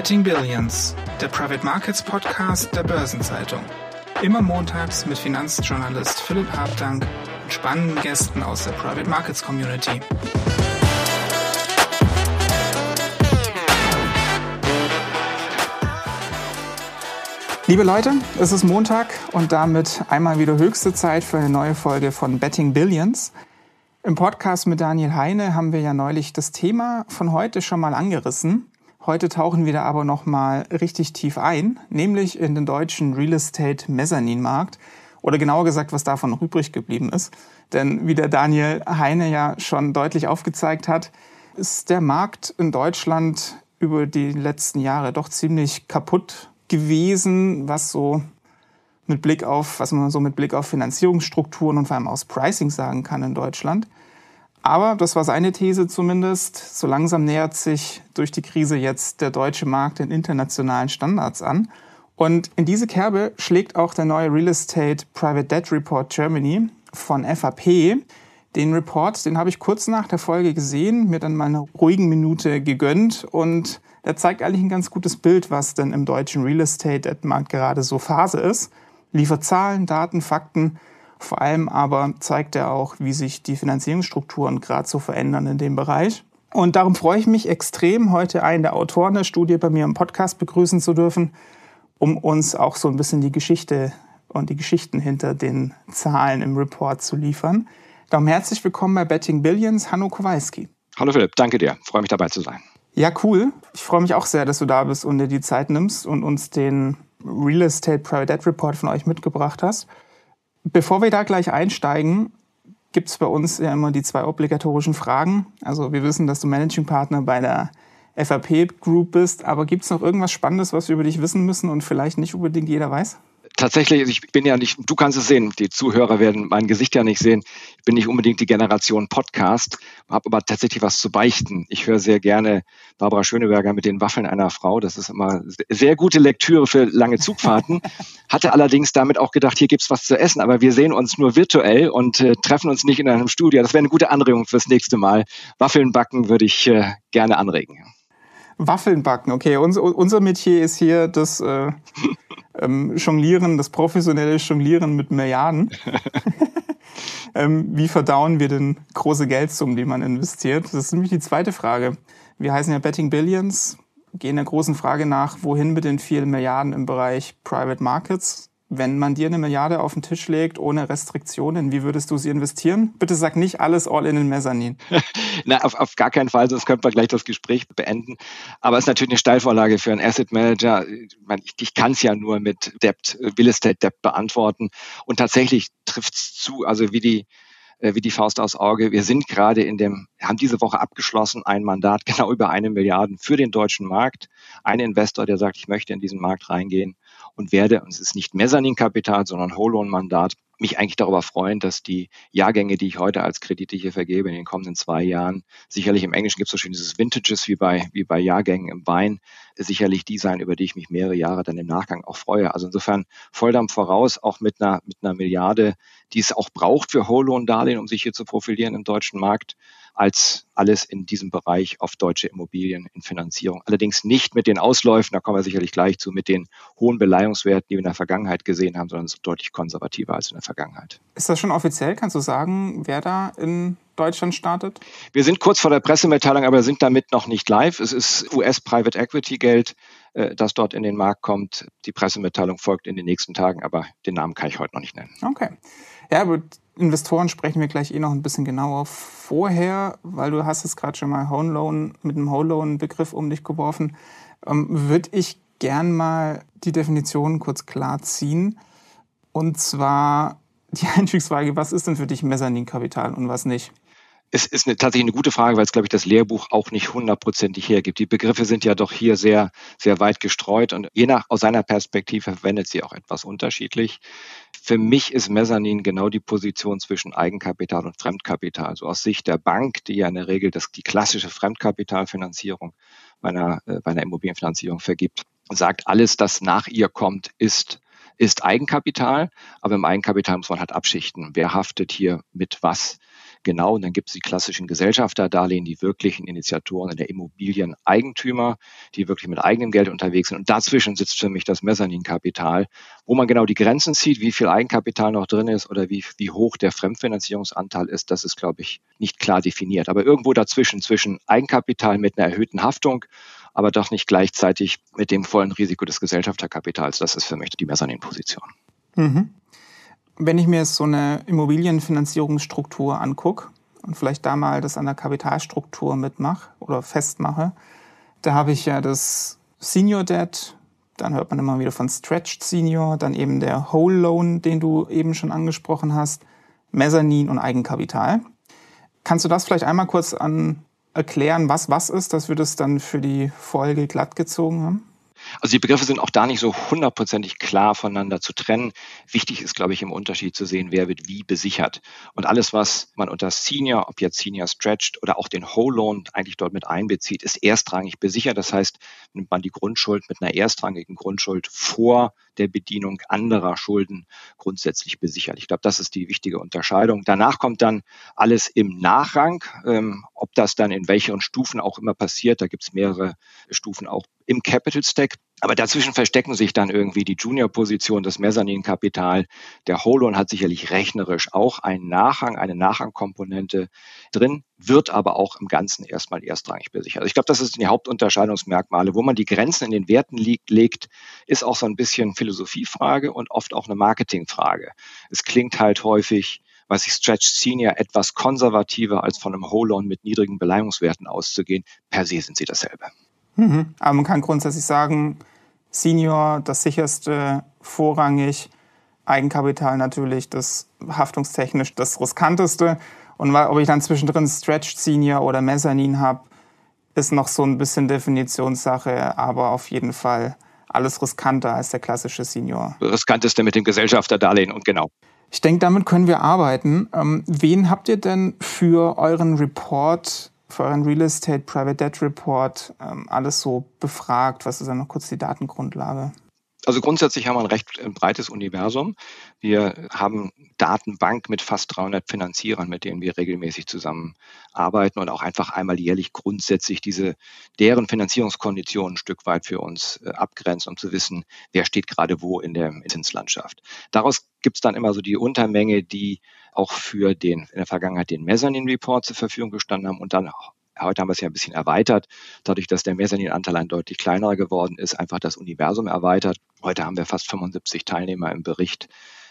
Betting Billions, der Private Markets Podcast der Börsenzeitung. Immer montags mit Finanzjournalist Philipp Habdank und spannenden Gästen aus der Private Markets Community. Liebe Leute, es ist Montag und damit einmal wieder höchste Zeit für eine neue Folge von Betting Billions. Im Podcast mit Daniel Heine haben wir ja neulich das Thema von heute schon mal angerissen. Heute tauchen wir da aber noch mal richtig tief ein, nämlich in den deutschen Real Estate Mezzaninmarkt oder genauer gesagt, was davon noch übrig geblieben ist. Denn wie der Daniel Heine ja schon deutlich aufgezeigt hat, ist der Markt in Deutschland über die letzten Jahre doch ziemlich kaputt gewesen, was man mit Blick auf Finanzierungsstrukturen und vor allem aus Pricing sagen kann in Deutschland. Aber, das war seine These zumindest, so langsam nähert sich durch die Krise jetzt der deutsche Markt den internationalen Standards an. Und in diese Kerbe schlägt auch der neue Real Estate Private Debt Report Germany von FAP. Den Report, den habe ich kurz nach der Folge gesehen, mir dann mal eine ruhige Minute gegönnt und der zeigt eigentlich ein ganz gutes Bild, was denn im deutschen Real Estate Markt gerade so Phase ist. Liefert Zahlen, Daten, Fakten. Vor allem aber zeigt er auch, wie sich die Finanzierungsstrukturen gerade so verändern in dem Bereich. Und darum freue ich mich extrem, heute einen der Autoren der Studie bei mir im Podcast begrüßen zu dürfen, um uns auch so ein bisschen die Geschichte und die Geschichten hinter den Zahlen im Report zu liefern. Darum herzlich willkommen bei Betting Billions, Hanno Kowalski. Hallo Philipp, danke dir. Freue mich dabei zu sein. Ja, cool. Ich freue mich auch sehr, dass du da bist und dir die Zeit nimmst und uns den Real Estate Private Debt Report von euch mitgebracht hast. Bevor wir da gleich einsteigen, gibt es bei uns ja immer die 2 obligatorischen Fragen. Also wir wissen, dass du Managing Partner bei der FAP Group bist, aber gibt es noch irgendwas Spannendes, was wir über dich wissen müssen und vielleicht nicht unbedingt jeder weiß? Tatsächlich, ich bin ja nicht, du kannst es sehen, die Zuhörer werden mein Gesicht ja nicht sehen. Ich bin nicht unbedingt die Generation Podcast, habe aber tatsächlich was zu beichten. Ich höre sehr gerne Barbara Schöneberger mit den Waffeln einer Frau. Das ist immer sehr gute Lektüre für lange Zugfahrten. Hatte allerdings damit auch gedacht, hier gibt's was zu essen, aber wir sehen uns nur virtuell und treffen uns nicht in einem Studio. Das wäre eine gute Anregung fürs nächste Mal. Waffeln backen würde ich gerne anregen. Waffeln backen, okay. Unser Metier ist hier das Jonglieren, das professionelle Jonglieren mit Milliarden. Wie verdauen wir denn große Geldsummen, die man investiert? Das ist nämlich die zweite Frage. Wir heißen ja Betting Billions, gehen der großen Frage nach, wohin mit den vielen Milliarden im Bereich Private Markets? Wenn man dir 1 Milliarde auf den Tisch legt, ohne Restriktionen, wie würdest du sie investieren? Bitte sag nicht alles all in den Mezzanin. Na, auf gar keinen Fall, sonst könnten wir gleich das Gespräch beenden. Aber es ist natürlich eine Steilvorlage für einen Asset Manager. Ich kann es ja nur mit Real Estate Debt beantworten. Und tatsächlich trifft es zu, also wie die Faust aufs Auge. Wir sind gerade haben diese Woche abgeschlossen, ein Mandat genau über 1 Milliarde für den deutschen Markt. Ein Investor, der sagt, ich möchte in diesen Markt reingehen und werde, und es ist nicht Mezzaninkapital, sondern Whole-Loan-Mandat, mich eigentlich darüber freuen, dass die Jahrgänge, die ich heute als Kredite hier vergebe, in den kommenden 2 Jahren, sicherlich im Englischen gibt es so schön dieses Vintages wie bei Jahrgängen im Wein, sicherlich die sein, über die ich mich mehrere Jahre dann im Nachgang auch freue. Also insofern Volldampf voraus, auch mit einer Milliarde, die es auch braucht für Whole-Loan-Darlehen, um sich hier zu profilieren im deutschen Markt, als alles in diesem Bereich auf deutsche Immobilien in Finanzierung. Allerdings nicht mit den Ausläufen, da kommen wir sicherlich gleich zu, mit den hohen Beleihungswerten, die wir in der Vergangenheit gesehen haben, sondern es ist deutlich konservativer als in der Vergangenheit. Ist das schon offiziell? Kannst du sagen, wer da in Deutschland startet? Wir sind kurz vor der Pressemitteilung, aber sind damit noch nicht live. Es ist US-Private Equity Geld, das dort in den Markt kommt. Die Pressemitteilung folgt in den nächsten Tagen, aber den Namen kann ich heute noch nicht nennen. Okay. Ja, über Investoren sprechen wir gleich noch ein bisschen genauer vorher, weil du hast es gerade schon mal mit dem Whole Loan Begriff um dich geworfen. Würde ich gern mal die Definition kurz klar ziehen. Und zwar die Einstiegsfrage, was ist denn für dich Mezzaninkapital und was nicht? Es ist tatsächlich eine gute Frage, weil es, glaube ich, das Lehrbuch auch nicht 100%ig hergibt. Die Begriffe sind ja doch hier sehr, sehr weit gestreut und aus seiner Perspektive verwendet sie auch etwas unterschiedlich. Für mich ist Mezzanin genau die Position zwischen Eigenkapital und Fremdkapital. Also aus Sicht der Bank, die ja in der Regel die klassische Fremdkapitalfinanzierung bei einer Immobilienfinanzierung vergibt, sagt, alles, das nach ihr kommt, ist Eigenkapital. Aber im Eigenkapital muss man halt abschichten. Wer haftet hier mit was? Genau, und dann gibt es die klassischen Gesellschafterdarlehen, die wirklichen Initiatoren in der Immobilieneigentümer, die wirklich mit eigenem Geld unterwegs sind. Und dazwischen sitzt für mich das Mezzaninkapital, wo man genau die Grenzen zieht, wie viel Eigenkapital noch drin ist oder wie hoch der Fremdfinanzierungsanteil ist. Das ist, glaube ich, nicht klar definiert. Aber irgendwo dazwischen, zwischen Eigenkapital mit einer erhöhten Haftung, aber doch nicht gleichzeitig mit dem vollen Risiko des Gesellschafterkapitals. Das ist für mich die Mezzaninposition. Mhm. Wenn ich mir jetzt so eine Immobilienfinanzierungsstruktur angucke und vielleicht da mal das an der Kapitalstruktur mitmache oder festmache, da habe ich ja das Senior Debt, dann hört man immer wieder von Stretched Senior, dann eben der Whole Loan, den du eben schon angesprochen hast, Mezzanin und Eigenkapital. Kannst du das vielleicht einmal kurz erklären, was ist, dass wir das dann für die Folge glatt gezogen haben? Also die Begriffe sind auch da nicht so hundertprozentig klar voneinander zu trennen. Wichtig ist, glaube ich, im Unterschied zu sehen, wer wird wie besichert. Und alles, was man unter Senior, ob jetzt Senior Stretched oder auch den Whole Loan eigentlich dort mit einbezieht, ist erstrangig besichert. Das heißt, nimmt man die Grundschuld mit einer erstrangigen Grundschuld vor der Bedienung anderer Schulden grundsätzlich besichert. Ich glaube, das ist die wichtige Unterscheidung. Danach kommt dann alles im Nachrang. Ob das dann in welchen Stufen auch immer passiert, da gibt es mehrere Stufen auch im Capital Stack. Aber dazwischen verstecken sich dann irgendwie die Junior-Position, das Mezzaninkapital. Der Whole Loan hat sicherlich rechnerisch auch einen Nachrang, eine Nachrangkomponente drin, wird aber auch im Ganzen erstmal erstrangig besichert. Also ich glaube, das sind die Hauptunterscheidungsmerkmale. Wo man die Grenzen in den Werten legt, ist auch so ein bisschen Philosophiefrage und oft auch eine Marketingfrage. Es klingt halt häufig, was ich Stretched Senior etwas konservativer als von einem Whole Loan mit niedrigen Beleihungswerten auszugehen. Per se sind sie dasselbe. Aber man kann grundsätzlich sagen, Senior das sicherste, vorrangig, Eigenkapital natürlich das haftungstechnisch das riskanteste. Und ob ich dann zwischendrin Stretched Senior oder Mezzanin habe, ist noch so ein bisschen Definitionssache, aber auf jeden Fall alles riskanter als der klassische Senior. Riskanteste mit dem Gesellschafterdarlehen und genau. Ich denke, damit können wir arbeiten. Wen habt ihr denn für euren Report, für euren Real Estate Private Debt Report alles so befragt? Was ist dann noch kurz die Datengrundlage? Also grundsätzlich haben wir ein recht breites Universum. Wir haben Datenbank mit fast 300 Finanzierern, mit denen wir regelmäßig zusammenarbeiten und auch einfach einmal jährlich grundsätzlich deren Finanzierungskonditionen ein Stück weit für uns abgrenzen, um zu wissen, wer steht gerade wo in der Zinslandschaft. Daraus gibt es dann immer so die Untermenge, die auch in der Vergangenheit den Mezzanin-Report zur Verfügung gestanden haben und dann heute haben wir es ja ein bisschen erweitert, dadurch, dass der Mezzanin-Anteil ein deutlich kleinerer geworden ist, einfach das Universum erweitert. Heute haben wir fast 75 Teilnehmer im Bericht,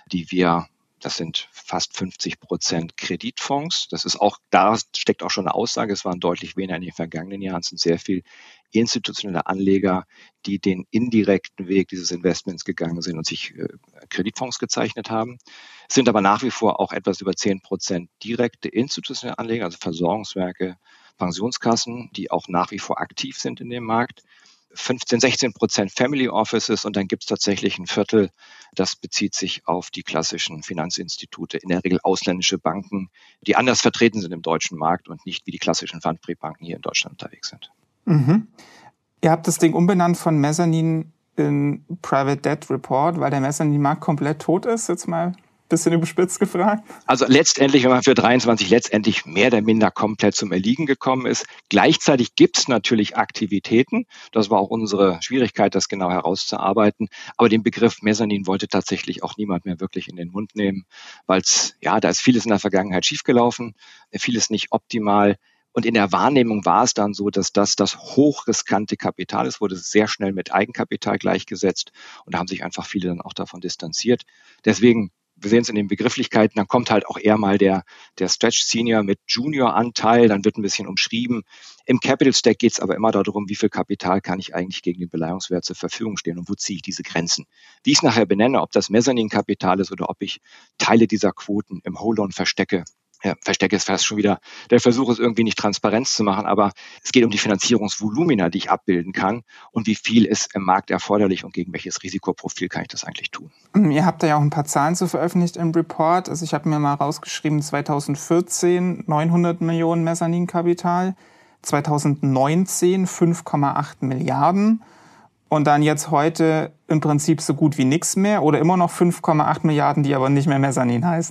das sind fast 50% Kreditfonds. Da steckt auch schon eine Aussage, es waren deutlich weniger in den vergangenen Jahren, es sind sehr viel institutionelle Anleger, die den indirekten Weg dieses Investments gegangen sind und sich Kreditfonds gezeichnet haben. Es sind aber nach wie vor auch etwas über 10% direkte institutionelle Anleger, also Versorgungswerke, Pensionskassen, die auch nach wie vor aktiv sind in dem Markt. 16% Family Offices und dann gibt es tatsächlich ein Viertel, das bezieht sich auf die klassischen Finanzinstitute, in der Regel ausländische Banken, die anders vertreten sind im deutschen Markt und nicht wie die klassischen Pfandbriefbanken hier in Deutschland unterwegs sind. Mhm. Ihr habt das Ding umbenannt von Mezzanin in Private Debt Report, weil der Mezzanin-Markt komplett tot ist, jetzt mal bisschen überspitzt gefragt. Also letztendlich, wenn man für 23 letztendlich mehr oder minder komplett zum Erliegen gekommen ist. Gleichzeitig gibt es natürlich Aktivitäten. Das war auch unsere Schwierigkeit, das genau herauszuarbeiten. Aber den Begriff Mezzanin wollte tatsächlich auch niemand mehr wirklich in den Mund nehmen, weil da ist vieles in der Vergangenheit schiefgelaufen, vieles nicht optimal. Und in der Wahrnehmung war es dann so, dass das hochriskante Kapital ist, wurde sehr schnell mit Eigenkapital gleichgesetzt. Und da haben sich einfach viele dann auch davon distanziert. Deswegen, wir sehen es in den Begrifflichkeiten, dann kommt halt auch eher mal der Stretch Senior mit Junior-Anteil, dann wird ein bisschen umschrieben. Im Capital Stack geht es aber immer darum, wie viel Kapital kann ich eigentlich gegen den Beleihungswert zur Verfügung stehen und wo ziehe ich diese Grenzen. Wie ich es nachher benenne, ob das Mezzanin-Kapital ist oder ob ich Teile dieser Quoten im Whole Loan verstecke. Verstecke ist fast schon wieder der Versuch, es irgendwie nicht Transparenz zu machen, aber es geht um die Finanzierungsvolumina, die ich abbilden kann und wie viel ist im Markt erforderlich und gegen welches Risikoprofil kann ich das eigentlich tun. Ihr habt da ja auch ein paar Zahlen zu veröffentlicht im Report. Also ich habe mir mal rausgeschrieben, 2014 900 Millionen Mezzaninkapital, 2019 5,8 Milliarden und dann jetzt heute im Prinzip so gut wie nichts mehr oder immer noch 5,8 Milliarden, die aber nicht mehr Mezzanin heißen.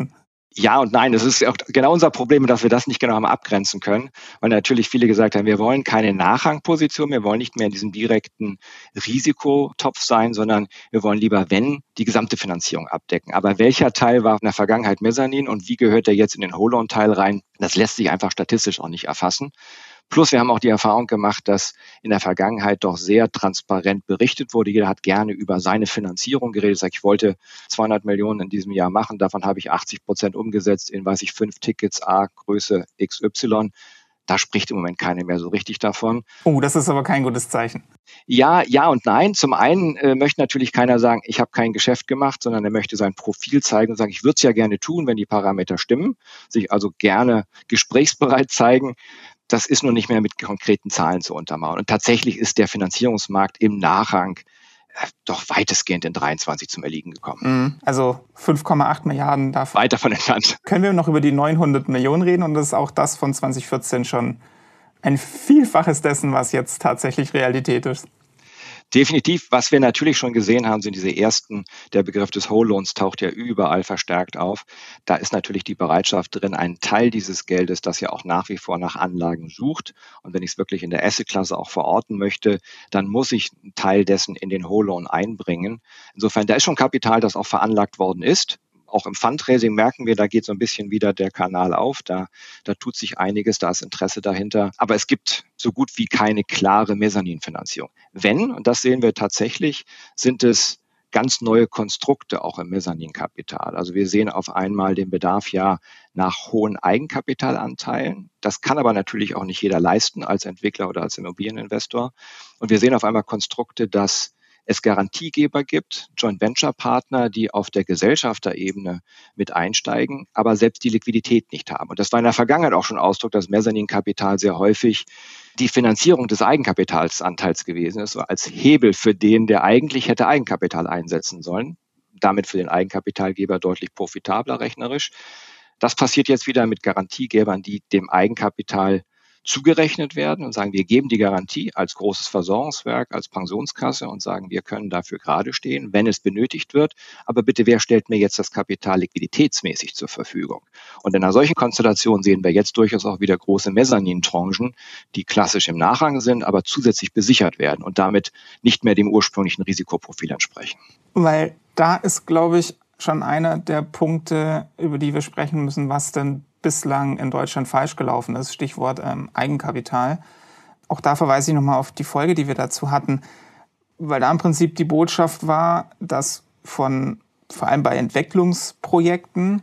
Ja und nein, das ist auch genau unser Problem, dass wir das nicht genau haben abgrenzen können, weil natürlich viele gesagt haben, wir wollen keine Nachrangposition, wir wollen nicht mehr in diesem direkten Risikotopf sein, sondern wir wollen lieber, wenn, die gesamte Finanzierung abdecken. Aber welcher Teil war in der Vergangenheit Mezzanin und wie gehört der jetzt in den Whole-Loan-Teil rein, das lässt sich einfach statistisch auch nicht erfassen. Plus wir haben auch die Erfahrung gemacht, dass in der Vergangenheit doch sehr transparent berichtet wurde. Jeder hat gerne über seine Finanzierung geredet. Sagt, ich wollte 200 Millionen in diesem Jahr machen, davon habe ich 80% umgesetzt in, 5 Tickets A, Größe XY. Da spricht im Moment keiner mehr so richtig davon. Oh, das ist aber kein gutes Zeichen. Ja und nein. Zum einen möchte natürlich keiner sagen, ich habe kein Geschäft gemacht, sondern er möchte sein Profil zeigen und sagen, ich würde es ja gerne tun, wenn die Parameter stimmen, sich also gerne gesprächsbereit zeigen. Das ist nur nicht mehr mit konkreten Zahlen zu untermauern. Und tatsächlich ist der Finanzierungsmarkt im Nachrang doch weitestgehend in 23 zum Erliegen gekommen. Also 5,8 Milliarden davon. Weit davon entfernt. Können wir noch über die 900 Millionen reden? Und das ist auch das von 2014 schon ein Vielfaches dessen, was jetzt tatsächlich Realität ist. Definitiv. Was wir natürlich schon gesehen haben, sind diese ersten, der Begriff des Whole Loans taucht ja überall verstärkt auf. Da ist natürlich die Bereitschaft drin, einen Teil dieses Geldes, das ja auch nach wie vor nach Anlagen sucht. Und wenn ich es wirklich in der Asset-Klasse auch verorten möchte, dann muss ich einen Teil dessen in den Whole Loan einbringen. Insofern, da ist schon Kapital, das auch veranlagt worden ist. Auch im Fundraising merken wir, da geht so ein bisschen wieder der Kanal auf. Da tut sich einiges, da ist Interesse dahinter. Aber es gibt so gut wie keine klare Mezzaninfinanzierung. Wenn, und das sehen wir tatsächlich, sind es ganz neue Konstrukte auch im Mezzaninkapital. Also wir sehen auf einmal den Bedarf ja nach hohen Eigenkapitalanteilen. Das kann aber natürlich auch nicht jeder leisten als Entwickler oder als Immobilieninvestor. Und wir sehen auf einmal Konstrukte, dass es Garantiegeber gibt, Joint-Venture-Partner, die auf der Gesellschafterebene mit einsteigen, aber selbst die Liquidität nicht haben. Und das war in der Vergangenheit auch schon Ausdruck, dass Mezzaninkapital sehr häufig die Finanzierung des Eigenkapitalsanteils gewesen ist, so als Hebel für den, der eigentlich hätte Eigenkapital einsetzen sollen, damit für den Eigenkapitalgeber deutlich profitabler rechnerisch. Das passiert jetzt wieder mit Garantiegebern, die dem Eigenkapital zugerechnet werden und sagen, wir geben die Garantie als großes Versorgungswerk, als Pensionskasse und sagen, wir können dafür gerade stehen, wenn es benötigt wird. Aber bitte, wer stellt mir jetzt das Kapital liquiditätsmäßig zur Verfügung? Und in einer solchen Konstellation sehen wir jetzt durchaus auch wieder große Mezzanin-Tranchen, die klassisch im Nachrang sind, aber zusätzlich besichert werden und damit nicht mehr dem ursprünglichen Risikoprofil entsprechen. Weil da ist, glaube ich, schon einer der Punkte, über die wir sprechen müssen, was denn bislang in Deutschland falsch gelaufen ist, Stichwort Eigenkapital. Auch da verweise ich nochmal auf die Folge, die wir dazu hatten, weil da im Prinzip die Botschaft war, dass vor allem bei Entwicklungsprojekten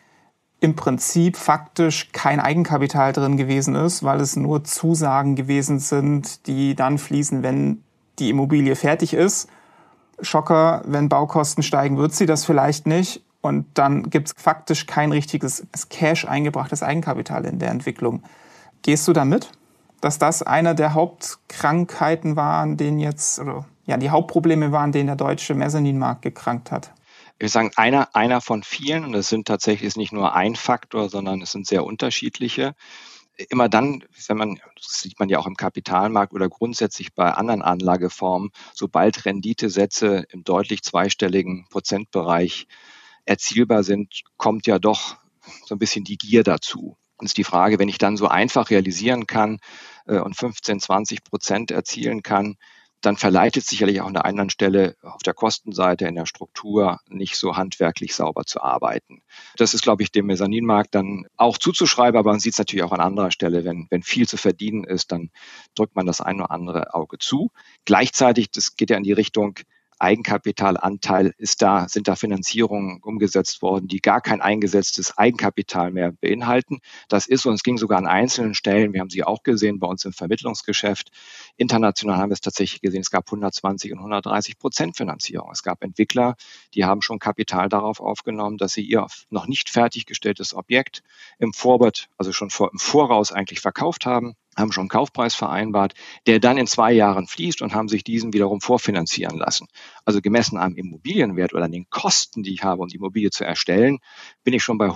im Prinzip faktisch kein Eigenkapital drin gewesen ist, weil es nur Zusagen gewesen sind, die dann fließen, wenn die Immobilie fertig ist. Schocker, wenn Baukosten steigen, wird sie das vielleicht nicht. Und dann gibt es faktisch kein richtiges Cash eingebrachtes Eigenkapital in der Entwicklung. Gehst du damit, dass das einer der Hauptkrankheiten war, an denen jetzt, oder ja, die Hauptprobleme waren, denen der deutsche Mezzaninmarkt gekrankt hat? Ich würde sagen, einer von vielen, und das sind tatsächlich nicht nur ein Faktor, sondern es sind sehr unterschiedliche. Immer dann, das sieht man ja auch im Kapitalmarkt oder grundsätzlich bei anderen Anlageformen, sobald Renditesätze im deutlich zweistelligen Prozentbereich erzielbar sind, kommt ja doch so ein bisschen die Gier dazu. Und es ist die Frage, wenn ich dann so einfach realisieren kann und 15-20% erzielen kann, dann verleitet sicherlich auch an der anderen Stelle auf der Kostenseite in der Struktur nicht so handwerklich sauber zu arbeiten. Das ist, glaube ich, dem Mezzaninmarkt dann auch zuzuschreiben, aber man sieht es natürlich auch an anderer Stelle. Wenn viel zu verdienen ist, dann drückt man das ein oder andere Auge zu. Gleichzeitig, das geht ja in die Richtung, Eigenkapitalanteil sind da Finanzierungen umgesetzt worden, die gar kein eingesetztes Eigenkapital mehr beinhalten. Das ist so, und es ging sogar an einzelnen Stellen, wir haben sie auch gesehen bei uns im Vermittlungsgeschäft. International haben wir es tatsächlich gesehen, es gab 120 und 130% Finanzierung. Es gab Entwickler, die haben schon Kapital darauf aufgenommen, dass sie ihr noch nicht fertiggestelltes Objekt im Vorbild, also schon im Voraus eigentlich verkauft haben schon einen Kaufpreis vereinbart, der dann in 2 Jahren fließt und haben sich diesen wiederum vorfinanzieren lassen. Also gemessen am Immobilienwert oder an den Kosten, die ich habe, um die Immobilie zu erstellen, bin ich schon bei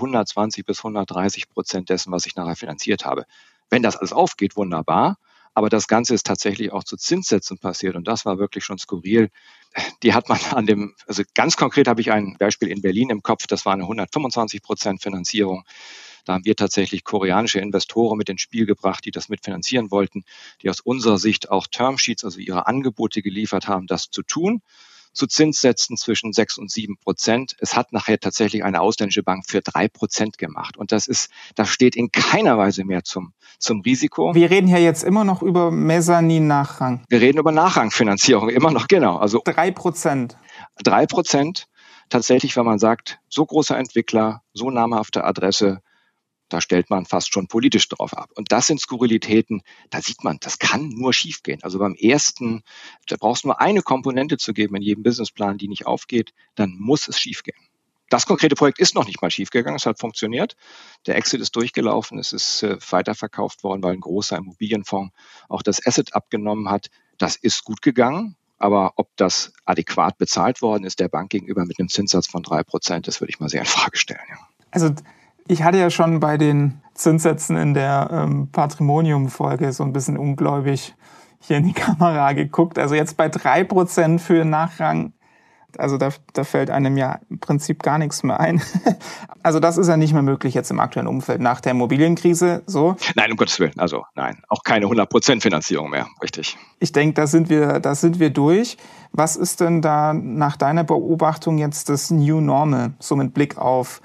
120-130% dessen, was ich nachher finanziert habe. Wenn das alles aufgeht, wunderbar. Aber das Ganze ist tatsächlich auch zu Zinssätzen passiert und das war wirklich schon skurril. die hat man also ganz konkret habe ich ein Beispiel in Berlin im Kopf, das war eine 125% Finanzierung. Da haben wir tatsächlich koreanische Investoren mit ins Spiel gebracht, die das mitfinanzieren wollten, die aus unserer Sicht auch Termsheets, also ihre Angebote geliefert haben, das zu tun, zu Zinssätzen zwischen 6% und 7%. Es hat nachher tatsächlich eine ausländische Bank für 3% gemacht. Und das steht in keiner Weise mehr zum Risiko. Wir reden hier jetzt immer noch über Mezzanin-Nachrang. Wir reden über Nachrangfinanzierung, immer noch, genau. Also 3%. 3%. Tatsächlich, wenn man sagt, so großer Entwickler, so namhafte Adresse, da stellt man fast schon politisch drauf ab. Und das sind Skurrilitäten, da sieht man, das kann nur schiefgehen. Also beim ersten, da brauchst du nur eine Komponente zu geben in jedem Businessplan, die nicht aufgeht, dann muss es schiefgehen. Das konkrete Projekt ist noch nicht mal schiefgegangen, es hat funktioniert. Der Exit ist durchgelaufen, es ist weiterverkauft worden, weil ein großer Immobilienfonds auch das Asset abgenommen hat. Das ist gut gegangen. Aber ob das adäquat bezahlt worden ist der Bank gegenüber mit einem Zinssatz von 3%, das würde ich mal sehr in Frage stellen. Ja. Also ich hatte ja schon bei den Zinssätzen in der Patrimonium-Folge so ein bisschen ungläubig hier in die Kamera geguckt. Also jetzt bei 3% für Nachrang, also da fällt einem ja im Prinzip gar nichts mehr ein. Also das ist ja nicht mehr möglich jetzt im aktuellen Umfeld nach der Immobilienkrise. So. Nein, um Gottes Willen. Also nein, auch keine 100% Finanzierung mehr, richtig. Ich denke, da sind wir durch. Was ist denn da nach deiner Beobachtung jetzt das New Normal, so mit Blick auf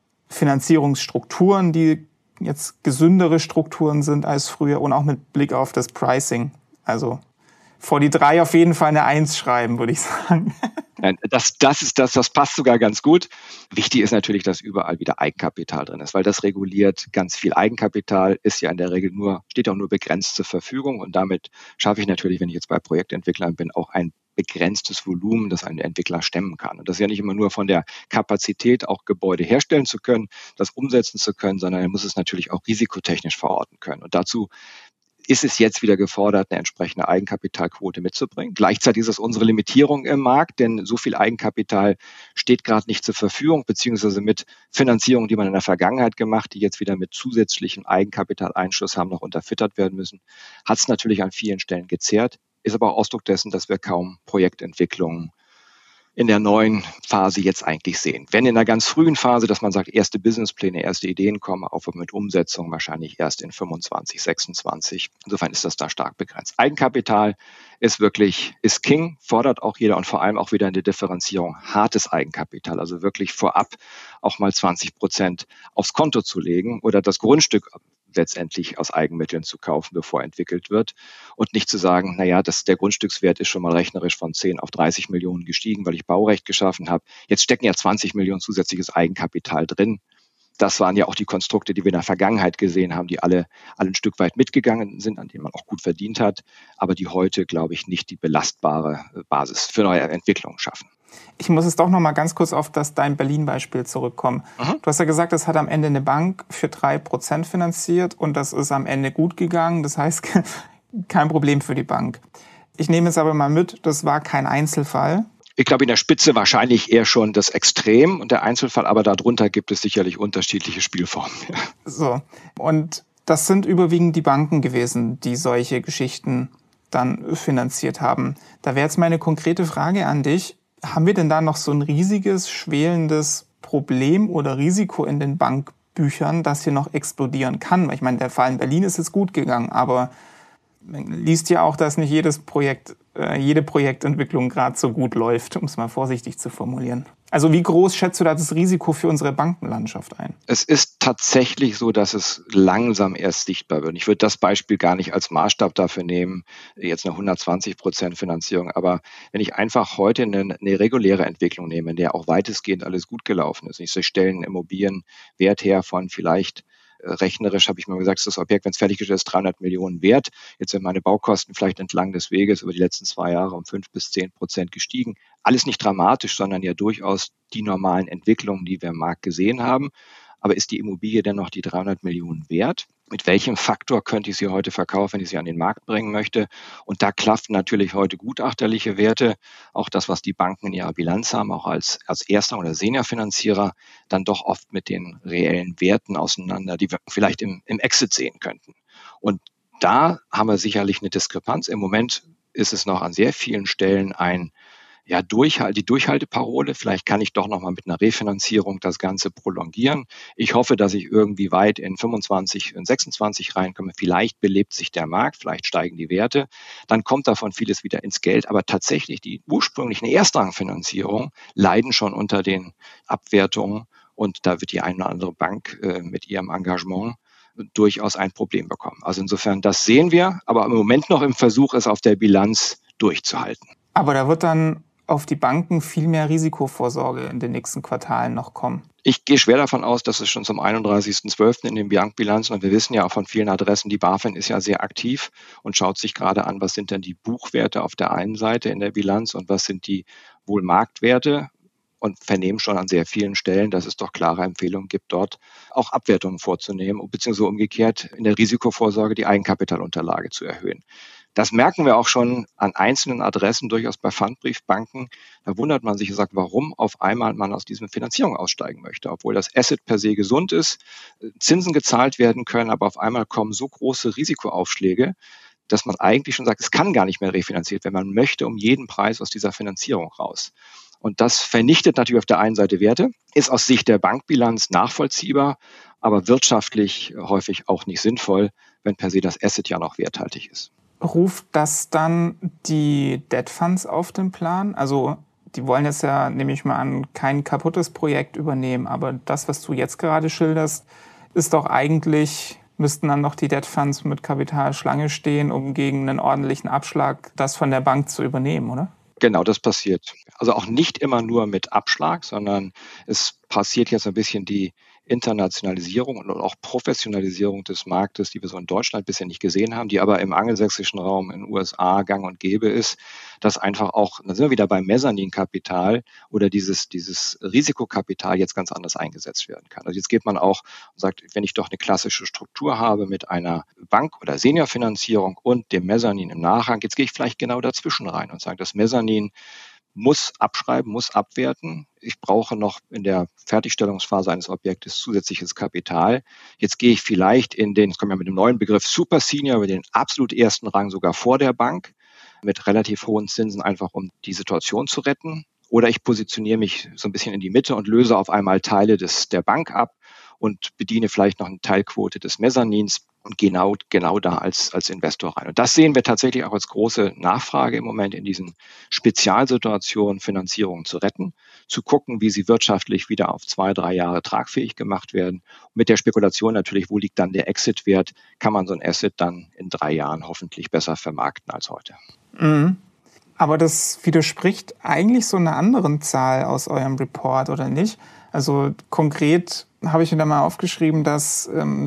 Finanzierungsstrukturen, die jetzt gesündere Strukturen sind als früher und auch mit Blick auf das Pricing? Also vor die 3 auf jeden Fall eine 1 schreiben, würde ich sagen. Nein, das passt sogar ganz gut. Wichtig ist natürlich, dass überall wieder Eigenkapital drin ist, weil das reguliert ganz viel. Eigenkapital ist ja in der Regel steht auch nur begrenzt zur Verfügung und damit schaffe ich natürlich, wenn ich jetzt bei Projektentwicklern bin, auch ein begrenztes Volumen, das ein Entwickler stemmen kann. Und das ist ja nicht immer nur von der Kapazität, auch Gebäude herstellen zu können, das umsetzen zu können, sondern er muss es natürlich auch risikotechnisch verorten können. Und dazu ist es jetzt wieder gefordert, eine entsprechende Eigenkapitalquote mitzubringen. Gleichzeitig ist es unsere Limitierung im Markt, denn so viel Eigenkapital steht gerade nicht zur Verfügung, beziehungsweise mit Finanzierung, die man in der Vergangenheit gemacht, die jetzt wieder mit zusätzlichem Eigenkapitaleinschuss haben noch unterfüttert werden müssen, hat es natürlich an vielen Stellen gezehrt, ist aber auch Ausdruck dessen, dass wir kaum Projektentwicklungen in der neuen Phase jetzt eigentlich sehen. Wenn in der ganz frühen Phase, dass man sagt, erste Businesspläne, erste Ideen kommen, auch mit Umsetzung wahrscheinlich erst in 25, 26. Insofern ist das da stark begrenzt. Eigenkapital ist King, fordert auch jeder und vor allem auch wieder eine Differenzierung. Hartes Eigenkapital, also wirklich vorab auch mal 20% aufs Konto zu legen oder das Grundstück letztendlich aus Eigenmitteln zu kaufen, bevor entwickelt wird und nicht zu sagen, der Grundstückswert ist schon mal rechnerisch von 10 auf 30 Millionen gestiegen, weil ich Baurecht geschaffen habe. Jetzt stecken ja 20 Millionen zusätzliches Eigenkapital drin. Das waren ja auch die Konstrukte, die wir in der Vergangenheit gesehen haben, die alle ein Stück weit mitgegangen sind, an denen man auch gut verdient hat, aber die heute, glaube ich, nicht die belastbare Basis für neue Entwicklungen schaffen. Ich muss jetzt doch noch mal ganz kurz auf dein Berlin-Beispiel zurückkommen. Du hast ja gesagt, das hat am Ende eine Bank für 3% finanziert und das ist am Ende gut gegangen. Das heißt, kein Problem für die Bank. Ich nehme es aber mal mit, das war kein Einzelfall. Ich glaube, in der Spitze wahrscheinlich eher schon das Extrem und der Einzelfall, aber darunter gibt es sicherlich unterschiedliche Spielformen. So, und das sind überwiegend die Banken gewesen, die solche Geschichten dann finanziert haben. Da wäre jetzt meine konkrete Frage an dich. Haben wir denn da noch so ein riesiges, schwelendes Problem oder Risiko in den Bankbüchern, das hier noch explodieren kann? Ich meine, der Fall in Berlin ist jetzt gut gegangen, aber man liest ja auch, dass nicht jede Projektentwicklung gerade so gut läuft, um es mal vorsichtig zu formulieren. Also wie groß schätzt du da das Risiko für unsere Bankenlandschaft ein? Es ist tatsächlich so, dass es langsam erst sichtbar wird. Ich würde das Beispiel gar nicht als Maßstab dafür nehmen, jetzt eine 120% Finanzierung. Aber wenn ich einfach heute eine reguläre Entwicklung nehme, in der auch weitestgehend alles gut gelaufen ist, ich stelle einen Immobilienwert her von vielleicht rechnerisch habe ich mir gesagt, das Objekt, wenn es fertiggestellt ist, 300 Millionen wert. Jetzt sind meine Baukosten vielleicht entlang des Weges über die letzten 2 Jahre um 5-10% gestiegen. Alles nicht dramatisch, sondern ja durchaus die normalen Entwicklungen, die wir im Markt gesehen haben. Aber ist die Immobilie denn noch die 300 Millionen wert? Mit welchem Faktor könnte ich sie heute verkaufen, wenn ich sie an den Markt bringen möchte? Und da klaffen natürlich heute gutachterliche Werte, auch das, was die Banken in ihrer Bilanz haben, auch als erster oder Seniorfinanzierer, dann doch oft mit den reellen Werten auseinander, die wir vielleicht im Exit sehen könnten. Und da haben wir sicherlich eine Diskrepanz. Im Moment ist es noch an sehr vielen Stellen ein die Durchhalteparole. Vielleicht kann ich doch nochmal mit einer Refinanzierung das Ganze prolongieren. Ich hoffe, dass ich irgendwie weit in 25, in 26 reinkomme. Vielleicht belebt sich der Markt, vielleicht steigen die Werte. Dann kommt davon vieles wieder ins Geld. Aber tatsächlich die ursprünglichen Erstrangfinanzierung leiden schon unter den Abwertungen. Und da wird die eine oder andere Bank mit ihrem Engagement durchaus ein Problem bekommen. Also insofern, das sehen wir, aber im Moment noch im Versuch, es auf der Bilanz durchzuhalten. Aber da wird dann auf die Banken viel mehr Risikovorsorge in den nächsten Quartalen noch kommen. Ich gehe schwer davon aus, dass es schon zum 31.12. in den Bankbilanzen, und wir wissen ja auch von vielen Adressen, die BaFin ist ja sehr aktiv und schaut sich gerade an, was sind denn die Buchwerte auf der einen Seite in der Bilanz und was sind die wohl Marktwerte, und vernehmen schon an sehr vielen Stellen, dass es doch klare Empfehlungen gibt, dort auch Abwertungen vorzunehmen, beziehungsweise umgekehrt in der Risikovorsorge die Eigenkapitalunterlage zu erhöhen. Das merken wir auch schon an einzelnen Adressen, durchaus bei Pfandbriefbanken. Da wundert man sich und sagt, warum auf einmal man aus dieser Finanzierung aussteigen möchte, obwohl das Asset per se gesund ist, Zinsen gezahlt werden können, aber auf einmal kommen so große Risikoaufschläge, dass man eigentlich schon sagt, es kann gar nicht mehr refinanziert werden. Man möchte um jeden Preis aus dieser Finanzierung raus. Und das vernichtet natürlich auf der einen Seite Werte, ist aus Sicht der Bankbilanz nachvollziehbar, aber wirtschaftlich häufig auch nicht sinnvoll, wenn per se das Asset ja noch werthaltig ist. Ruft das dann die Debt Funds auf den Plan? Also die wollen jetzt ja, nehme ich mal an, kein kaputtes Projekt übernehmen, aber das, was du jetzt gerade schilderst, ist doch eigentlich, müssten dann noch die Debt Funds mit Kapital Schlange stehen, um gegen einen ordentlichen Abschlag das von der Bank zu übernehmen, oder? Genau, das passiert. Also auch nicht immer nur mit Abschlag, sondern es passiert jetzt ein bisschen die Internationalisierung und auch Professionalisierung des Marktes, die wir so in Deutschland bisher nicht gesehen haben, die aber im angelsächsischen Raum in den USA gang und gäbe ist, dass einfach auch, da sind wir wieder beim Mezzaninkapital oder dieses Risikokapital jetzt ganz anders eingesetzt werden kann. Also jetzt geht man auch und sagt, wenn ich doch eine klassische Struktur habe mit einer Bank- oder Seniorfinanzierung und dem Mezzanin im Nachrang, jetzt gehe ich vielleicht genau dazwischen rein und sage, das Mezzanin muss abschreiben, muss abwerten. Ich brauche noch in der Fertigstellungsphase eines Objektes zusätzliches Kapital. Jetzt gehe ich vielleicht jetzt kommen wir mit dem neuen Begriff Super Senior, über den absolut ersten Rang sogar vor der Bank, mit relativ hohen Zinsen, einfach um die Situation zu retten. Oder ich positioniere mich so ein bisschen in die Mitte und löse auf einmal Teile der Bank ab und bediene vielleicht noch eine Teilquote des Mezzanins und genau da als Investor rein. Und das sehen wir tatsächlich auch als große Nachfrage im Moment in diesen Spezialsituationen, Finanzierungen zu retten, zu gucken, wie sie wirtschaftlich wieder auf 2-3 Jahre tragfähig gemacht werden. Und mit der Spekulation natürlich, wo liegt dann der Exit-Wert, kann man so ein Asset dann in 3 Jahren hoffentlich besser vermarkten als heute. Mhm. Aber das widerspricht eigentlich so einer anderen Zahl aus eurem Report, oder nicht? Also konkret habe ich mir da mal aufgeschrieben, dass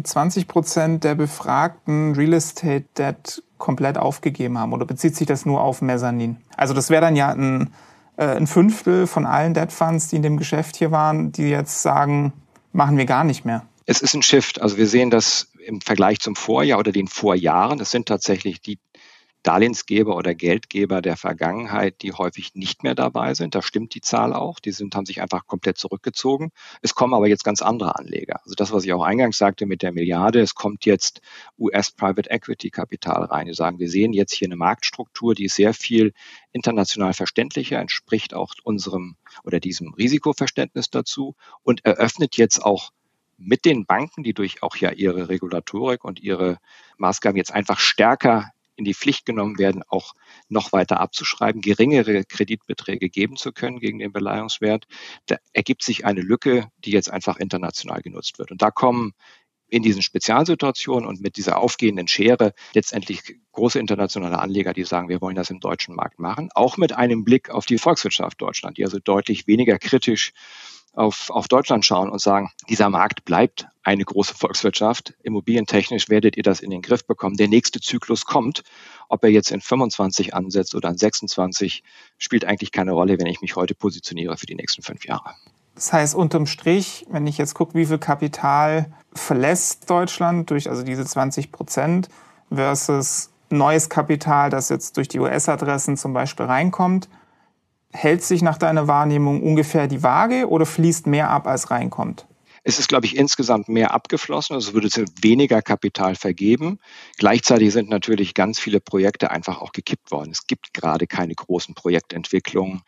20% der Befragten Real Estate Debt komplett aufgegeben haben. Oder bezieht sich das nur auf Mezzanin? Also das wäre dann ja ein Fünftel von allen Debt Funds, die in dem Geschäft hier waren, die jetzt sagen, machen wir gar nicht mehr. Es ist ein Shift. Also wir sehen das im Vergleich zum Vorjahr oder den Vorjahren. Das sind tatsächlich die Darlehensgeber oder Geldgeber der Vergangenheit, die häufig nicht mehr dabei sind. Da stimmt die Zahl auch. Die haben sich einfach komplett zurückgezogen. Es kommen aber jetzt ganz andere Anleger. Also das, was ich auch eingangs sagte mit der Milliarde, es kommt jetzt US Private Equity Kapital rein. Die sagen, wir sehen jetzt hier eine Marktstruktur, die ist sehr viel international verständlicher, entspricht auch unserem oder diesem Risikoverständnis dazu und eröffnet jetzt auch mit den Banken, die durch auch ja ihre Regulatorik und ihre Maßgaben jetzt einfach stärker in die Pflicht genommen werden, auch noch weiter abzuschreiben, geringere Kreditbeträge geben zu können gegen den Beleihungswert. Da ergibt sich eine Lücke, die jetzt einfach international genutzt wird. Und da kommen in diesen Spezialsituationen und mit dieser aufgehenden Schere letztendlich große internationale Anleger, die sagen, wir wollen das im deutschen Markt machen, auch mit einem Blick auf die Volkswirtschaft Deutschland, die also deutlich weniger kritisch auf Deutschland schauen und sagen, dieser Markt bleibt eine große Volkswirtschaft. Immobilientechnisch werdet ihr das in den Griff bekommen. Der nächste Zyklus kommt. Ob er jetzt in 25 ansetzt oder in 26, spielt eigentlich keine Rolle, wenn ich mich heute positioniere für die nächsten 5 Jahre. Das heißt, unterm Strich, wenn ich jetzt gucke, wie viel Kapital verlässt Deutschland durch also diese 20% versus neues Kapital, das jetzt durch die US-Adressen zum Beispiel reinkommt, hält sich nach deiner Wahrnehmung ungefähr die Waage oder fließt mehr ab, als reinkommt? Es ist, glaube ich, insgesamt mehr abgeflossen, also würde es weniger Kapital vergeben. Gleichzeitig sind natürlich ganz viele Projekte einfach auch gekippt worden. Es gibt gerade keine großen Projektentwicklungen,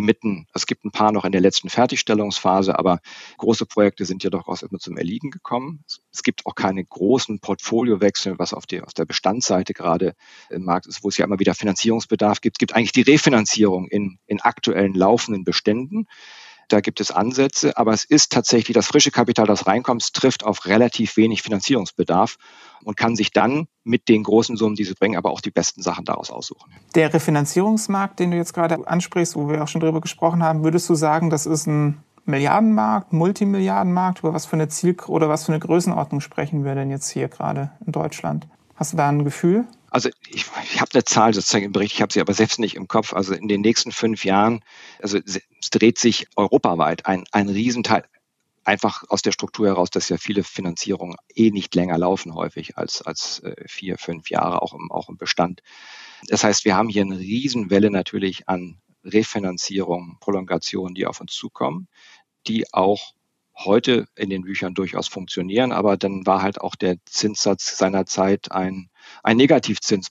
es gibt ein paar noch in der letzten Fertigstellungsphase, aber große Projekte sind ja doch immer zum Erliegen gekommen. Es gibt auch keine großen Portfoliowechsel, was auf der Bestandsseite gerade im Markt ist, wo es ja immer wieder Finanzierungsbedarf gibt. Es gibt eigentlich die Refinanzierung in aktuellen laufenden Beständen. Da gibt es Ansätze, aber es ist tatsächlich das frische Kapital, das reinkommt, trifft auf relativ wenig Finanzierungsbedarf und kann sich dann mit den großen Summen, die sie bringen, aber auch die besten Sachen daraus aussuchen. Der Refinanzierungsmarkt, den du jetzt gerade ansprichst, wo wir auch schon drüber gesprochen haben, würdest du sagen, das ist ein Milliardenmarkt, Multimilliardenmarkt? Über was für eine oder was für eine Größenordnung sprechen wir denn jetzt hier gerade in Deutschland? Hast du da ein Gefühl? Also ich habe eine Zahl sozusagen im Bericht, ich habe sie aber selbst nicht im Kopf. Also in den nächsten 5 Jahren, also es dreht sich europaweit ein Riesenteil einfach aus der Struktur heraus, dass ja viele Finanzierungen nicht länger laufen häufig als 4, 5 Jahre, auch im Bestand. Das heißt, wir haben hier eine Riesenwelle natürlich an Refinanzierung, Prolongation, die auf uns zukommen, die auch heute in den Büchern durchaus funktionieren, aber dann war halt auch der Zinssatz seinerzeit ein Negativzins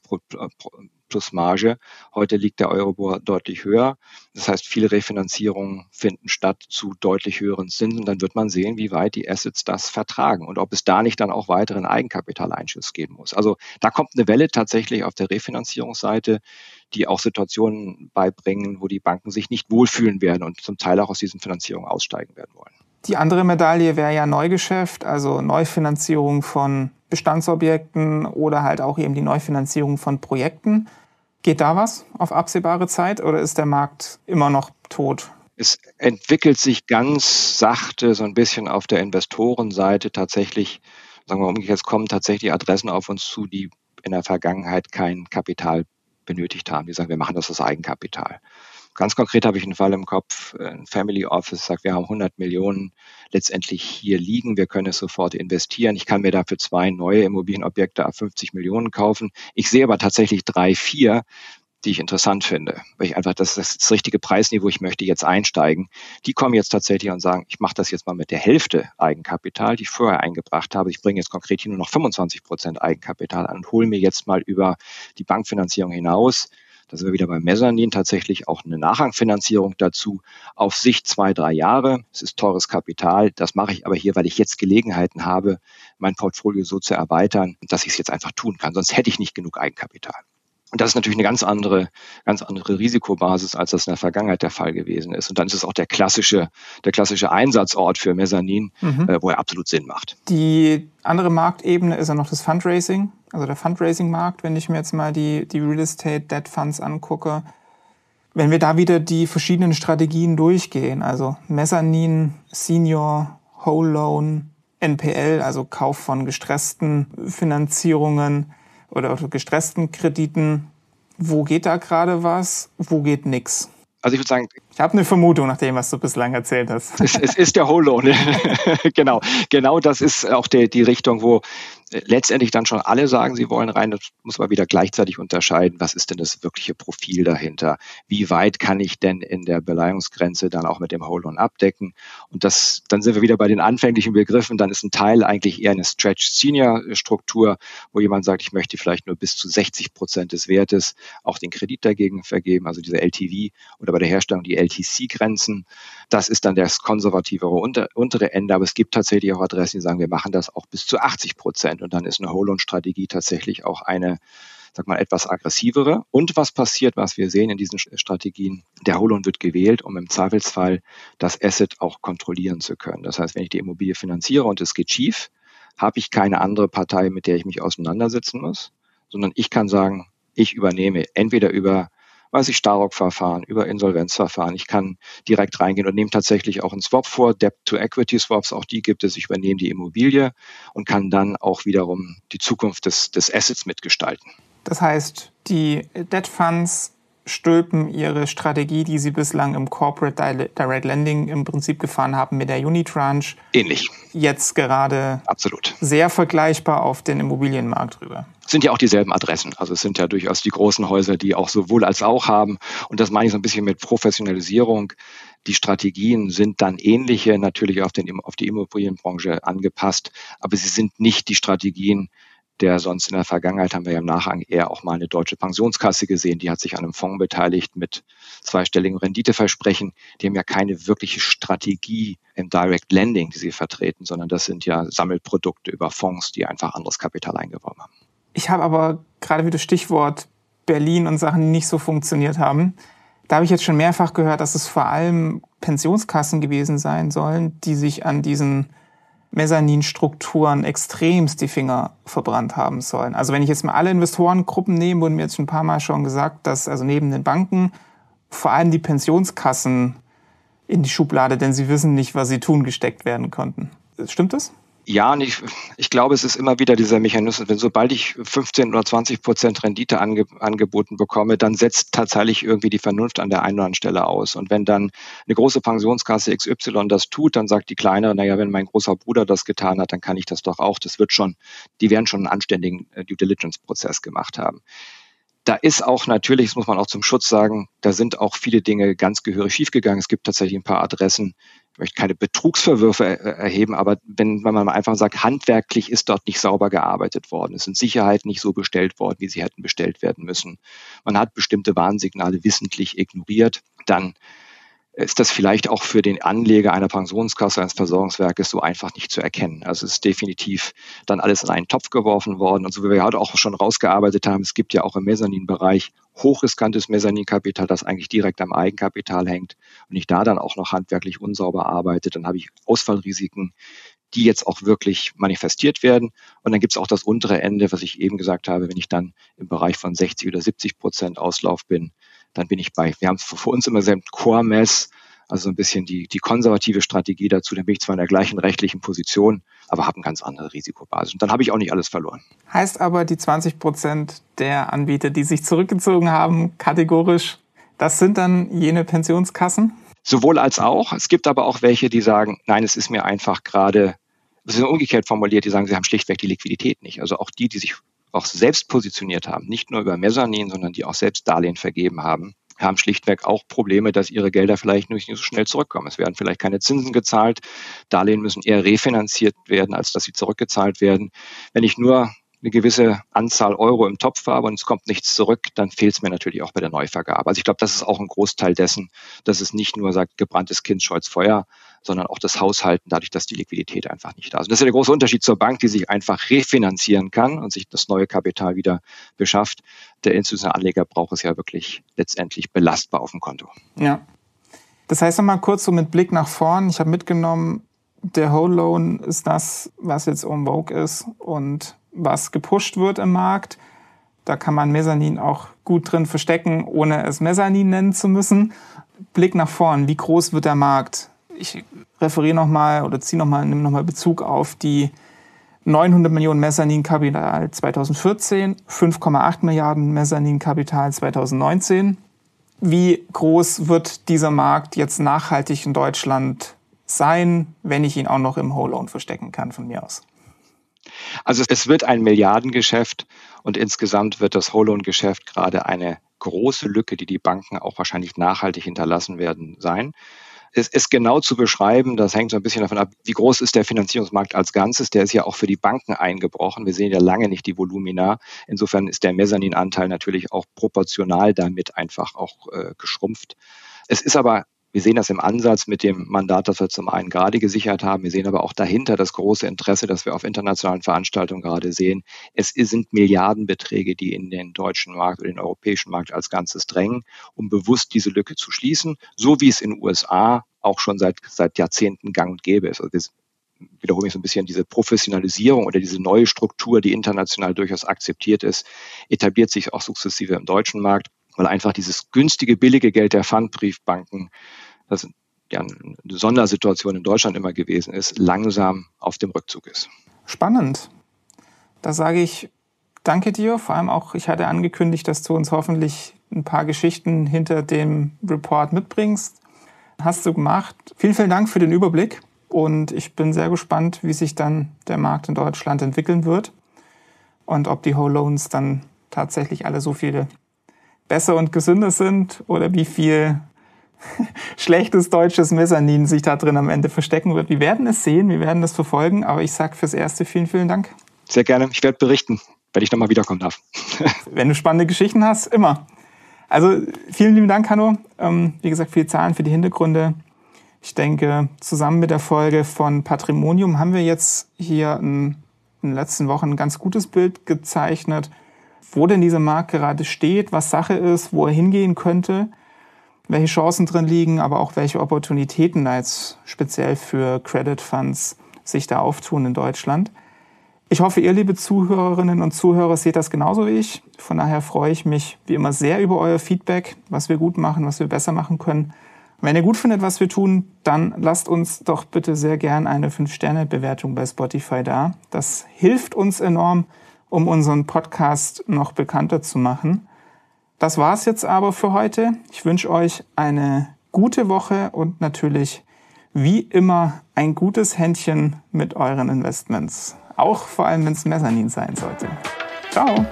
plus Marge. Heute liegt der Euribor deutlich höher. Das heißt, viele Refinanzierungen finden statt zu deutlich höheren Zinsen. Dann wird man sehen, wie weit die Assets das vertragen und ob es da nicht dann auch weiteren Eigenkapitaleinschuss geben muss. Also da kommt eine Welle tatsächlich auf der Refinanzierungsseite, die auch Situationen beibringen, wo die Banken sich nicht wohlfühlen werden und zum Teil auch aus diesen Finanzierungen aussteigen werden wollen. Die andere Medaille wäre ja Neugeschäft, also Neufinanzierung von Bestandsobjekten oder halt auch eben die Neufinanzierung von Projekten. Geht da was auf absehbare Zeit oder ist der Markt immer noch tot? Es entwickelt sich ganz sachte so ein bisschen auf der Investorenseite tatsächlich, sagen wir umgekehrt, es kommen tatsächlich Adressen auf uns zu, die in der Vergangenheit kein Kapital benötigt haben. Die sagen, wir machen das aus Eigenkapital. Ganz konkret habe ich einen Fall im Kopf, ein Family Office sagt, wir haben 100 Millionen letztendlich hier liegen, wir können es sofort investieren. Ich kann mir dafür 2 neue Immobilienobjekte ab 50 Millionen kaufen. Ich sehe aber tatsächlich 3, 4, die ich interessant finde, weil ich einfach, das ist das richtige Preisniveau, ich möchte jetzt einsteigen. Die kommen jetzt tatsächlich und sagen, ich mache das jetzt mal mit der Hälfte Eigenkapital, die ich vorher eingebracht habe. Ich bringe jetzt konkret hier nur noch 25% Eigenkapital an und hole mir jetzt mal über die Bankfinanzierung hinaus. Da sind wir wieder beim Mezzanin, tatsächlich auch eine Nachrangfinanzierung dazu, auf Sicht 2, 3 Jahre. Es ist teures Kapital, das mache ich aber hier, weil ich jetzt Gelegenheiten habe, mein Portfolio so zu erweitern, dass ich es jetzt einfach tun kann. Sonst hätte ich nicht genug Eigenkapital. Und das ist natürlich eine ganz andere Risikobasis, als das in der Vergangenheit der Fall gewesen ist. Und dann ist es auch der klassische Einsatzort für Mezzanin, wo er absolut Sinn macht. Die andere Marktebene ist ja noch das Fundraising, also der Fundraising-Markt, wenn ich mir jetzt mal die Real Estate Debt Funds angucke. Wenn wir da wieder die verschiedenen Strategien durchgehen, also Mezzanin, Senior, Whole Loan, NPL, also Kauf von gestressten Finanzierungen oder gestressten Krediten. Wo geht da gerade was? Wo geht nix? Also ich würde sagen, ich habe eine Vermutung nach dem, was du bislang erzählt hast. Es ist der Whole Loan. Genau das ist auch die Richtung, wo letztendlich dann schon alle sagen, sie wollen rein. Das muss man wieder gleichzeitig unterscheiden. Was ist denn das wirkliche Profil dahinter? Wie weit kann ich denn in der Beleihungsgrenze dann auch mit dem Whole Loan abdecken? Und dann sind wir wieder bei den anfänglichen Begriffen. Dann ist ein Teil eigentlich eher eine Stretch-Senior-Struktur, wo jemand sagt, ich möchte vielleicht nur bis zu 60% des Wertes auch den Kredit dagegen vergeben, also diese LTV oder bei der Herstellung die LTC-Grenzen. Das ist dann das konservativere untere Ende, aber es gibt tatsächlich auch Adressen, die sagen, wir machen das auch bis zu 80%. Und dann ist eine Whole-Loan-Strategie tatsächlich auch eine, etwas aggressivere. Und was passiert, was wir sehen in diesen Strategien, der Whole Loan wird gewählt, um im Zweifelsfall das Asset auch kontrollieren zu können. Das heißt, wenn ich die Immobilie finanziere und es geht schief, habe ich keine andere Partei, mit der ich mich auseinandersetzen muss, sondern ich kann sagen, ich übernehme entweder über Starrock-Verfahren, über Insolvenzverfahren. Ich kann direkt reingehen und nehme tatsächlich auch einen Swap vor, Debt-to-Equity-Swaps, auch die gibt es. Ich übernehme die Immobilie und kann dann auch wiederum die Zukunft des Assets mitgestalten. Das heißt, die Debt Funds stülpen ihre Strategie, die sie bislang im Corporate Direct Lending im Prinzip gefahren haben mit der Unitranche. Ähnlich. Jetzt gerade absolut sehr vergleichbar auf den Immobilienmarkt rüber. Es sind ja auch dieselben Adressen. Also es sind ja durchaus die großen Häuser, die auch sowohl als auch haben. Und das meine ich so ein bisschen mit Professionalisierung. Die Strategien sind dann ähnliche, natürlich auf die Immobilienbranche angepasst, aber sie sind nicht die Strategien der sonst in der Vergangenheit, haben wir ja im Nachgang eher auch mal eine deutsche Pensionskasse gesehen, die hat sich an einem Fonds beteiligt mit zweistelligen Renditeversprechen. Die haben ja keine wirkliche Strategie im Direct Lending, die sie vertreten, sondern das sind ja Sammelprodukte über Fonds, die einfach anderes Kapital eingeworben haben. Ich habe aber gerade wieder Stichwort Berlin und Sachen, die nicht so funktioniert haben. Da habe ich jetzt schon mehrfach gehört, dass es vor allem Pensionskassen gewesen sein sollen, die sich an diesen Mezzaninstrukturen extremst die Finger verbrannt haben sollen. Also wenn ich jetzt mal alle Investorengruppen nehme, wurden mir jetzt schon ein paar Mal schon gesagt, dass also neben den Banken vor allem die Pensionskassen in die Schublade, denn sie wissen nicht, was sie tun, gesteckt werden konnten. Stimmt das? Ja, und ich glaube, es ist immer wieder dieser Mechanismus, wenn sobald ich 15 oder 20% Rendite angeboten bekomme, dann setzt tatsächlich irgendwie die Vernunft an der einen oder anderen Stelle aus. Und wenn dann eine große Pensionskasse XY das tut, dann sagt die kleinere, naja, wenn mein großer Bruder das getan hat, dann kann ich das doch auch. Die werden schon einen anständigen Due Diligence-Prozess gemacht haben. Da ist auch natürlich, das muss man auch zum Schutz sagen, da sind auch viele Dinge ganz gehörig schiefgegangen. Es gibt tatsächlich ein paar Adressen, ich möchte keine Betrugsvorwürfe erheben, aber wenn man mal einfach sagt, handwerklich ist dort nicht sauber gearbeitet worden. Es sind Sicherheiten nicht so bestellt worden, wie sie hätten bestellt werden müssen. Man hat bestimmte Warnsignale wissentlich ignoriert. Dann ist das vielleicht auch für den Anleger einer Pensionskasse, eines Versorgungswerkes so einfach nicht zu erkennen. Also es ist definitiv dann alles in einen Topf geworfen worden. Und so wie wir heute auch schon rausgearbeitet haben, es gibt ja auch im Mezzaninbereich hochriskantes Mezzaninkapital, das eigentlich direkt am Eigenkapital hängt. Und ich da dann auch noch handwerklich unsauber arbeite, dann habe ich Ausfallrisiken, die jetzt auch wirklich manifestiert werden. Und dann gibt es auch das untere Ende, was ich eben gesagt habe, wenn ich dann im Bereich von 60 oder 70% Auslauf bin, dann bin ich wir haben für uns immer gesagt Core-Mess, also ein bisschen die konservative Strategie dazu, dann bin ich zwar in der gleichen rechtlichen Position, aber habe eine ganz andere Risikobasis. Und dann habe ich auch nicht alles verloren. Heißt aber, die 20% der Anbieter, die sich zurückgezogen haben, kategorisch, das sind dann jene Pensionskassen? Sowohl als auch. Es gibt aber auch welche, die sagen, nein, es ist mir einfach gerade, das ist umgekehrt formuliert, die sagen, sie haben schlichtweg die Liquidität nicht. Also auch die sich auch selbst positioniert haben, nicht nur über Mezzanin, sondern die auch selbst Darlehen vergeben haben schlichtweg auch Probleme, dass ihre Gelder vielleicht nicht so schnell zurückkommen. Es werden vielleicht keine Zinsen gezahlt. Darlehen müssen eher refinanziert werden, als dass sie zurückgezahlt werden. Wenn ich nur eine gewisse Anzahl Euro im Topf habe und es kommt nichts zurück, dann fehlt es mir natürlich auch bei der Neuvergabe. Also ich glaube, das ist auch ein Großteil dessen, dass es nicht nur sagt, gebranntes Kind scheut's Feuer, sondern auch das Haushalten, dadurch, dass die Liquidität einfach nicht da ist. Und das ist ja der große Unterschied zur Bank, die sich einfach refinanzieren kann und sich das neue Kapital wieder beschafft. Der institutionelle Anleger braucht es ja wirklich letztendlich belastbar auf dem Konto. Ja. Das heißt nochmal kurz so mit Blick nach vorn. Ich habe mitgenommen, der Whole Loan ist das, was jetzt en vogue ist und was gepusht wird im Markt. Da kann man Mezzanin auch gut drin verstecken, ohne es Mezzanin nennen zu müssen. Blick nach vorn, wie groß wird der Markt? Ich referiere nochmal oder nehme nochmal Bezug auf die 900 Millionen Mezzaninkapital 2014, 5,8 Milliarden Mezzaninkapital 2019. Wie groß wird dieser Markt jetzt nachhaltig in Deutschland sein, wenn ich ihn auch noch im Whole Loan verstecken kann von mir aus? Also es wird ein Milliardengeschäft und insgesamt wird das Whole Loan Geschäft gerade eine große Lücke, die die Banken auch wahrscheinlich nachhaltig hinterlassen werden, sein. Es ist genau zu beschreiben, das hängt so ein bisschen davon ab, wie groß ist der Finanzierungsmarkt als Ganzes. Der ist ja auch für die Banken eingebrochen. Wir sehen ja lange nicht die Volumina. Insofern ist der Mezzaninanteil natürlich auch proportional damit einfach auch geschrumpft. Es ist aber, wir sehen das im Ansatz mit dem Mandat, das wir zum einen gerade gesichert haben. Wir sehen aber auch dahinter das große Interesse, das wir auf internationalen Veranstaltungen gerade sehen. Es sind Milliardenbeträge, die in den deutschen Markt oder den europäischen Markt als Ganzes drängen, um bewusst diese Lücke zu schließen, so wie es in den USA auch schon seit Jahrzehnten gang und gäbe ist. Also das wiederhole ich so ein bisschen, diese Professionalisierung oder diese neue Struktur, die international durchaus akzeptiert ist, etabliert sich auch sukzessive im deutschen Markt, weil einfach dieses günstige, billige Geld der Pfandbriefbanken, das ja eine Sondersituation in Deutschland immer gewesen ist, langsam auf dem Rückzug ist. Spannend. Da sage ich danke dir. Vor allem auch, ich hatte angekündigt, dass du uns hoffentlich ein paar Geschichten hinter dem Report mitbringst. Hast du gemacht. Vielen Dank für den Überblick. Und ich bin sehr gespannt, wie sich dann der Markt in Deutschland entwickeln wird und ob die Whole Loans dann tatsächlich alle so viele besser und gesünder sind oder wie viel schlechtes deutsches Mezzanin sich da drin am Ende verstecken wird. Wir werden es sehen, wir werden das verfolgen, aber ich sage fürs Erste vielen, vielen Dank. Sehr gerne. Ich werde berichten, wenn ich nochmal wiederkommen darf. Wenn du spannende Geschichten hast, immer. Also vielen lieben Dank, Hanno. Wie gesagt, viele Zahlen für die Hintergründe. Ich denke, zusammen mit der Folge von Patrimonium haben wir jetzt hier in den letzten Wochen ein ganz gutes Bild gezeichnet, wo denn dieser Markt gerade steht, was Sache ist, wo er hingehen könnte, welche Chancen drin liegen, aber auch welche Opportunitäten da jetzt speziell für Credit Funds sich da auftun in Deutschland. Ich hoffe, ihr, liebe Zuhörerinnen und Zuhörer, seht das genauso wie ich. Von daher freue ich mich wie immer sehr über euer Feedback, was wir gut machen, was wir besser machen können. Und wenn ihr gut findet, was wir tun, dann lasst uns doch bitte sehr gern eine 5-Sterne-Bewertung bei Spotify da. Das hilft uns enorm, um unseren Podcast noch bekannter zu machen. Das war's jetzt aber für heute. Ich wünsche euch eine gute Woche und natürlich wie immer ein gutes Händchen mit euren Investments. Auch vor allem, wenn es Mezzanin sein sollte. Ciao.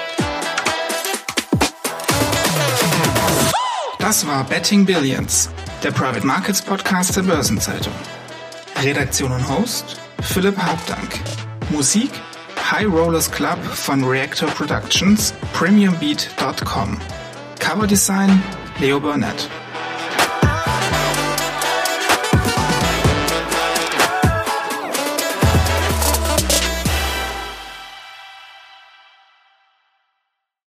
Das war Betting Billions, der Private Markets Podcast der Börsenzeitung. Redaktion und Host Philipp Hauptdank. Musik High Rollers Club von Reactor Productions, premiumbeat.com. Coverdesign Leo Burnett.